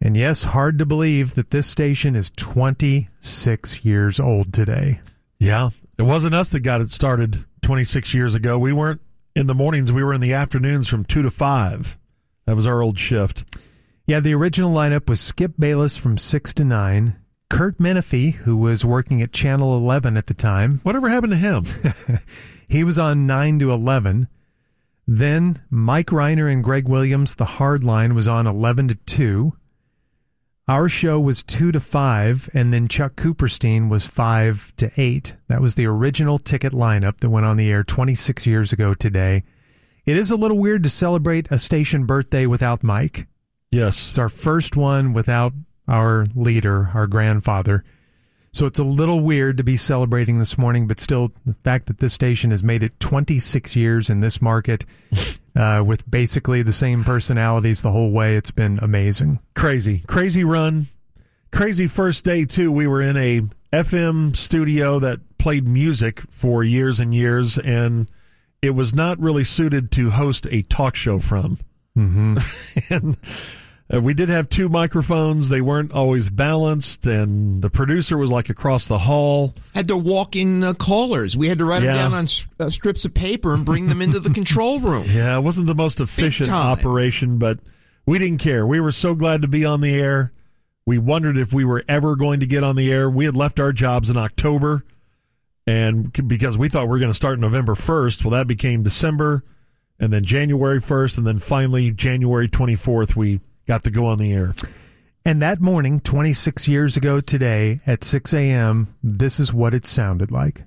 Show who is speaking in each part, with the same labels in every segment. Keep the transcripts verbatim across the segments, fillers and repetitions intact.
Speaker 1: And yes, hard to believe that this station is twenty-six years old today.
Speaker 2: Yeah, it wasn't us that got it started twenty-six years ago. We weren't in the mornings. We were in the afternoons from two to five. That was our old shift.
Speaker 1: Yeah, the original lineup was Skip Bayless from six to nine, Kurt Menefee, who was working at Channel eleven at the time.
Speaker 2: Whatever happened to him?
Speaker 1: He was on nine to eleven. Then Mike Reiner and Greg Williams, the hard line, was on eleven to two. Our show was two to five, and then Chuck Cooperstein was five to eight. That was the original ticket lineup that went on the air twenty-six years ago today. It is a little weird to celebrate a station birthday without Mike.
Speaker 2: Yes.
Speaker 1: It's our first one without our leader, our grandfather. So it's a little weird to be celebrating this morning, but still, the fact that this station has made it twenty-six years in this market uh, with basically the same personalities the whole way, it's been amazing.
Speaker 2: Crazy. Crazy run. Crazy first day, too. We were in a F M studio that played music for years and years, and it was not really suited to host a talk show from.
Speaker 1: Mm-hmm.
Speaker 2: and uh, we did have two microphones. They weren't always balanced, and the producer was like across the hall.
Speaker 3: Had to walk in uh, callers. We had to write
Speaker 2: Yeah.
Speaker 3: them down on uh, strips of paper and bring them into the control room.
Speaker 2: Yeah, it wasn't the most efficient operation, but we didn't care. We were so glad to be on the air. We wondered if we were ever going to get on the air. We had left our jobs in October, and c- because we thought we were going to start November first, well, that became December, and then January first, and then finally January twenty-fourth, we got to go on the air.
Speaker 1: And that morning, twenty-six years ago today, at six a.m., this is what it sounded like.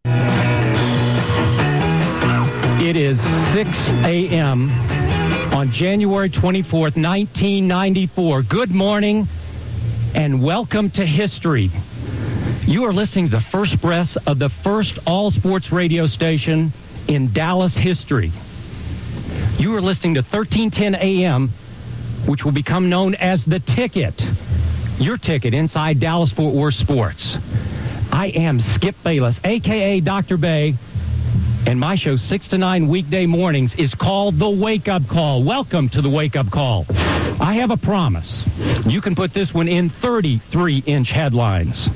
Speaker 4: It is six a.m. on January twenty-fourth, nineteen ninety-four. Good morning and welcome to history. You are listening to the first breaths of the first all-sports radio station in Dallas history. You are listening to thirteen ten a.m., which will become known as The Ticket, your ticket inside Dallas-Fort Worth sports. I am Skip Bayless, a k a. Doctor Bay, and my show, six to nine weekday mornings, is called The Wake Up Call. Welcome to The Wake Up Call. I have a promise. You can put this one in thirty-three inch headlines.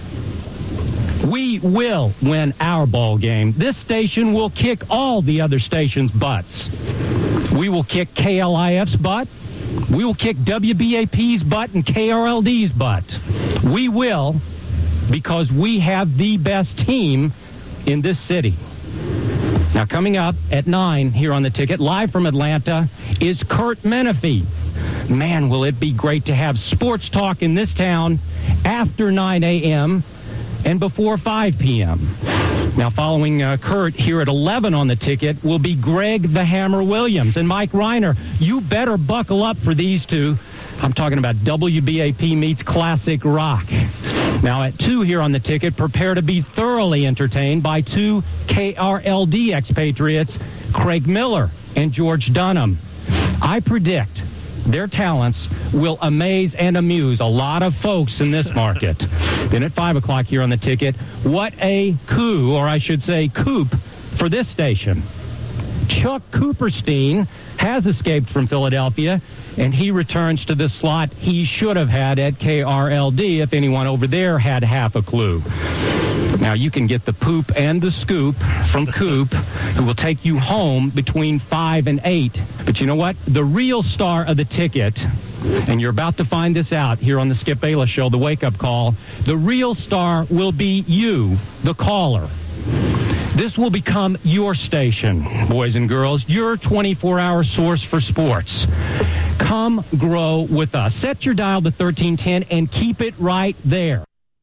Speaker 4: We will win our ball game. This station will kick all the other stations' butts. We will kick K L I F's butt. We will kick W B A P's butt and K R L D's butt. We will, because we have the best team in this city. Now, coming up at nine here on The Ticket, live from Atlanta, is Kurt Menefee. Man, will it be great to have sports talk in this town after nine a.m. and before five p.m. Now, following uh, Kurt here at eleven on The Ticket will be Greg the Hammer Williams and Mike Reiner. You better buckle up for these two. I'm talking about W B A P meets classic rock. Now, at two here on The Ticket, prepare to be thoroughly entertained by two K R L D expatriates, Craig Miller and George Dunham. I predict their talents will amaze and amuse a lot of folks in this market. Then at five o'clock here on The Ticket, what a coup, or I should say coup, for this station. Chuck Cooperstein has escaped from Philadelphia, and he returns to the slot he should have had at K R L D if anyone over there had half a clue. Now, you can get the poop and the scoop from Coop, who will take you home between five and eight. But you know what? The real star of The Ticket, and you're about to find this out here on the Skip Bayless Show, The Wake Up Call, the real star will be you, the caller. This will become your station, boys and girls, your twenty-four hour source for sports. Come grow with us. Set your dial to thirteen ten and keep it right there.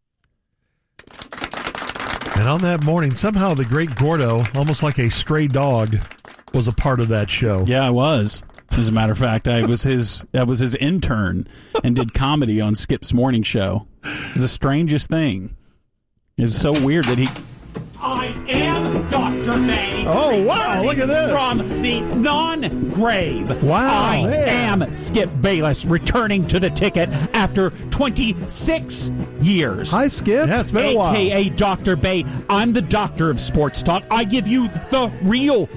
Speaker 2: And on that morning, somehow the great Gordo, almost like a stray dog, was a part of that show.
Speaker 5: Yeah, I was. As a matter of fact, I was his I was his intern and did comedy on Skip's morning show. It was the strangest thing. It was so weird that he...
Speaker 6: I am Doctor May.
Speaker 2: Oh, wow, look at this.
Speaker 6: From the non-grave.
Speaker 1: Wow,
Speaker 6: I
Speaker 2: man.
Speaker 6: am Skip Bayless, returning to The Ticket after twenty-six years.
Speaker 1: Hi, Skip.
Speaker 2: Yeah, it's been a while.
Speaker 6: A K A. Doctor Bay. I'm the doctor of sports talk. I give you the real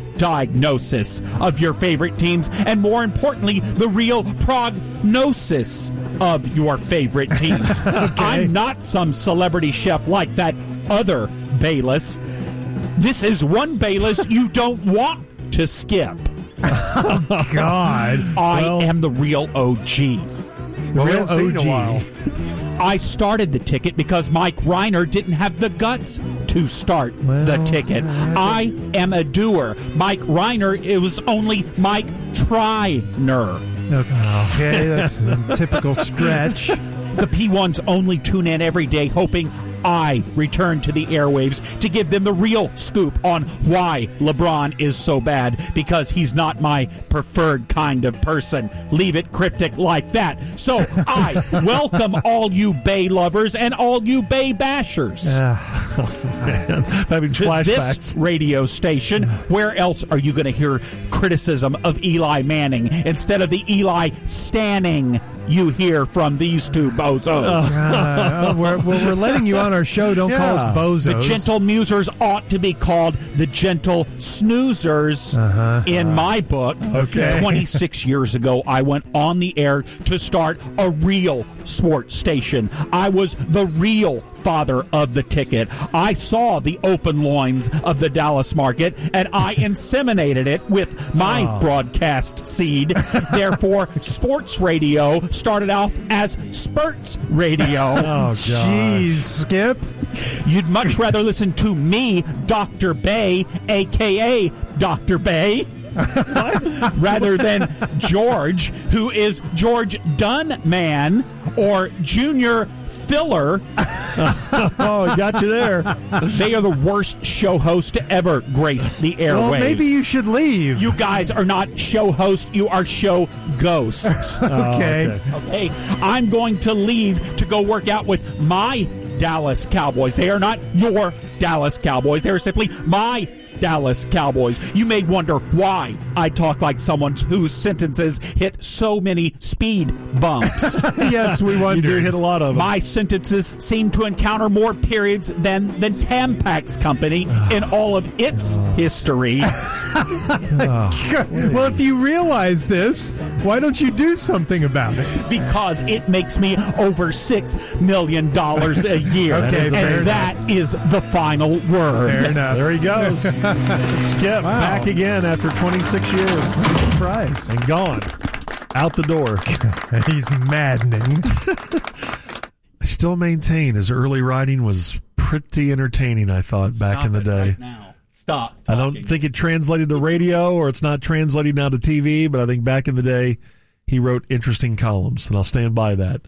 Speaker 6: diagnosis of your favorite teams, and more importantly, the real prognosis of your favorite teams.
Speaker 1: Okay.
Speaker 6: I'm not some celebrity chef like that other Bayless. This is one Bayless you don't want to skip.
Speaker 1: God.
Speaker 6: I
Speaker 2: Well-
Speaker 6: am the real O G.
Speaker 2: Well, we
Speaker 1: Real
Speaker 2: haven't seen in
Speaker 1: O G.
Speaker 2: a while.
Speaker 6: I started the ticket because Mike Reiner didn't have the guts to start
Speaker 1: Well,
Speaker 6: the ticket. I am a doer. Mike Reiner, it was only Mike Triner.
Speaker 1: Okay, that's a typical stretch.
Speaker 6: The P ones only tune in every day hoping I return to the airwaves to give them the real scoop on why LeBron is so bad, because he's not my preferred kind of person. Leave it cryptic like that. So I welcome all you Bay lovers and all you Bay bashers
Speaker 2: Man, having
Speaker 6: to
Speaker 2: flashbacks.
Speaker 6: this radio station. Where else are you going to hear criticism of Eli Manning instead of the Eli Stanning you hear from these two bozos?
Speaker 1: Uh, we're, well, we're letting you on our show. Don't call us
Speaker 2: Yeah.
Speaker 1: bozos.
Speaker 6: The gentle musers ought to be called the gentle snoozers
Speaker 1: Uh-huh.
Speaker 6: in my book.
Speaker 2: Okay.
Speaker 6: twenty-six years ago, I went on the air to start a real sports station. I was the real father of the ticket. I saw the open loins of the Dallas market, and I inseminated it with my
Speaker 2: Oh.
Speaker 6: broadcast seed. Therefore, sports radio started off as Spurts Radio.
Speaker 2: Oh, God.
Speaker 1: Jeez, Skip.
Speaker 6: You'd much rather listen to me, Doctor Bay, a k a. Doctor Bay, rather than George, who is George Dunman, or Junior Filler.
Speaker 2: Oh, I got you there.
Speaker 6: They are the worst show host to ever grace the airwaves.
Speaker 1: Well, maybe you should leave.
Speaker 6: You guys are not show hosts, you are show ghosts.
Speaker 1: okay.
Speaker 2: Oh,
Speaker 6: Okay, I'm going to leave to go work out with my Dallas Cowboys. They are not your Dallas Cowboys. They are simply my Dallas Cowboys. You may wonder why I talk like someone whose sentences hit so many speed bumps.
Speaker 1: Yes, we
Speaker 2: You
Speaker 1: wonder.
Speaker 2: do hit a lot of them.
Speaker 6: My sentences seem to encounter more periods than than Tampax Company in all of its history.
Speaker 1: Well, if you realize this, why don't you do something about it?
Speaker 6: Because it makes me over six million dollars a year.
Speaker 1: Okay,
Speaker 6: and
Speaker 1: fair
Speaker 6: that is the final word.
Speaker 1: Fair enough.
Speaker 2: There he goes. Skip,
Speaker 1: Wow.
Speaker 2: back again after twenty-six years.
Speaker 1: Surprise.
Speaker 2: And gone. Out the door.
Speaker 1: He's maddening.
Speaker 2: I still maintain his early writing was pretty entertaining, I thought, back
Speaker 6: Stop
Speaker 2: in the
Speaker 6: it
Speaker 2: day.
Speaker 6: right now. Stop.
Speaker 2: I don't
Speaker 6: talking.
Speaker 2: think it translated to radio, or it's not translating now to T V, but I think back in the day he wrote interesting columns, and I'll stand by that.